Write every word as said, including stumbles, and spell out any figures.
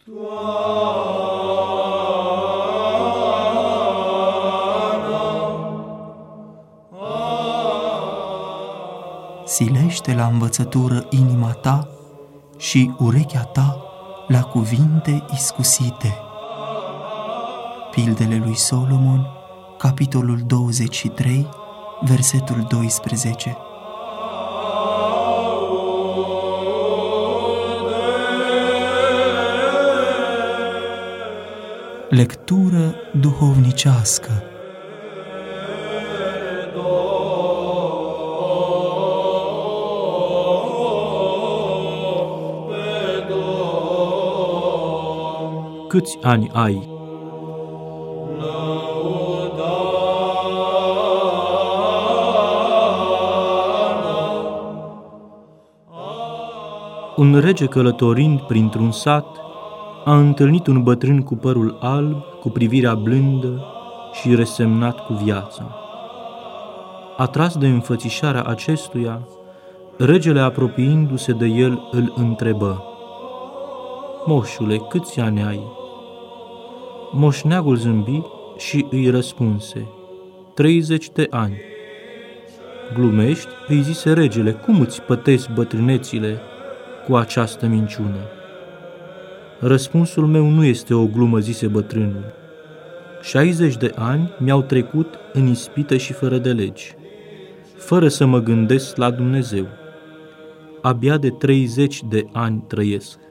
Silește la învățătură inima ta și urechea ta la cuvinte iscusite. Pildele lui Solomon, capitolul douăzeci și trei, versetul doisprezece. Lectură duhovnicească. Câți ani ai? Un rege călătorind printr-un sat a întâlnit un bătrân cu părul alb, cu privirea blândă și resemnat cu viața. Atras de înfățișarea acestuia, regele, apropiindu-se de el, îl întrebă: „Moșule, câți ani ai?” Moșneagul zâmbi și îi răspunse: treizeci de ani.” „Glumești?” îi zise regele, „cum îți pătezi bătrânețile cu această minciună?” „Răspunsul meu nu este o glumă”, zise bătrânul. șaizeci de ani mi-au trecut în ispită și fără de legi, fără să mă gândesc la Dumnezeu. Abia de treizeci de ani trăiesc.